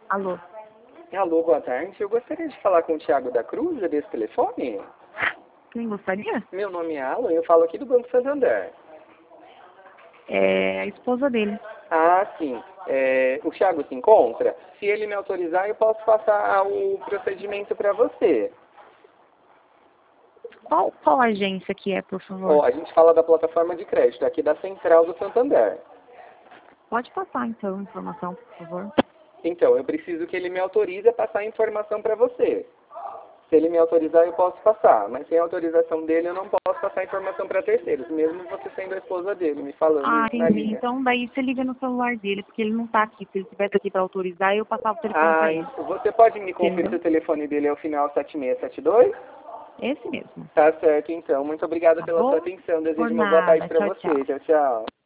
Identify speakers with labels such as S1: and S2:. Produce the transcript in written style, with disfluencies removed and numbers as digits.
S1: Alô?
S2: Alô, boa tarde. Eu gostaria de falar com o Thiago da Cruz, desse telefone.
S1: Quem gostaria?
S2: Meu nome é Alan, eu falo aqui do Banco Santander.
S1: É a esposa dele.
S2: Ah, sim. O Thiago se encontra? Se ele me autorizar, eu posso passar o procedimento para você.
S1: Qual agência que é, por favor?
S2: Ó, a gente fala da plataforma de crédito, aqui da Central do Santander.
S1: Pode passar, então, a informação, por favor.
S2: Então, eu preciso que ele me autorize a passar a informação para você. Se ele me autorizar, eu posso passar, mas sem autorização dele, eu não posso passar a informação para terceiros, mesmo você sendo a esposa dele, me falando
S1: Ah,
S2: isso na
S1: entendi.
S2: linha.
S1: Então, daí você liga no celular dele, porque ele não tá aqui. Se ele estivesse aqui para autorizar, eu passava o telefone para
S2: Ah,
S1: ele.
S2: você pode me conferir se
S1: Entendeu?
S2: o telefone dele é o final 7672?
S1: Esse mesmo.
S2: Tá certo, então. Muito obrigado
S1: Tá
S2: pela sua
S1: bom?
S2: atenção.
S1: Por
S2: Desejo uma boa tarde
S1: nada.
S2: para
S1: Tchau,
S2: você.
S1: tchau.
S2: Tchau, tchau.